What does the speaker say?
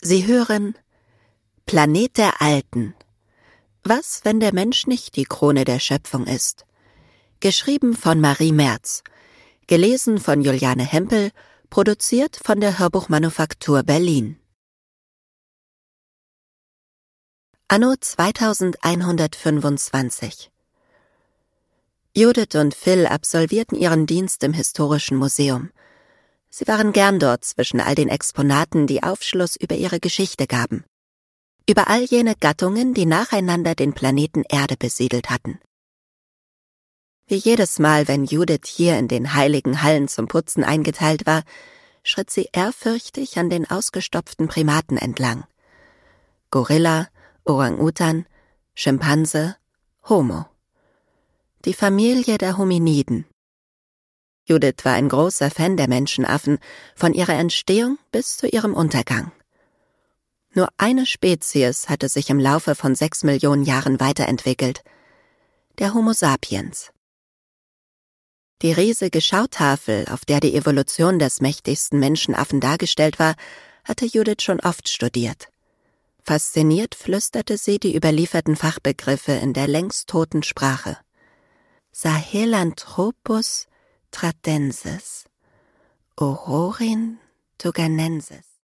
Sie hören Planet der Alten. Was, wenn der Mensch nicht die Krone der Schöpfung ist? Geschrieben von Marie Merz. Gelesen von Juliane Hempel. Produziert von der Hörbuchmanufaktur Berlin. Anno 2125. Judith und Phil absolvierten ihren Dienst im Historischen Museum. Sie waren gern dort zwischen all den Exponaten, die Aufschluss über ihre Geschichte gaben. Über all jene Gattungen, die nacheinander den Planeten Erde besiedelt hatten. Wie jedes Mal, wenn Judith hier in den heiligen Hallen zum Putzen eingeteilt war, schritt sie ehrfürchtig an den ausgestopften Primaten entlang. Gorilla, Orang-Utan, Schimpanse, Homo. Die Familie der Hominiden. Judith war ein großer Fan der Menschenaffen, von ihrer Entstehung bis zu ihrem Untergang. Nur eine Spezies hatte sich im Laufe von 6 Millionen Jahren weiterentwickelt: der Homo sapiens. Die riesige Schautafel, auf der die Evolution des mächtigsten Menschenaffen dargestellt war, hatte Judith schon oft studiert. Fasziniert flüsterte sie die überlieferten Fachbegriffe in der längst toten Sprache. Sahelanthropus tradensis, Ororin tuganensis.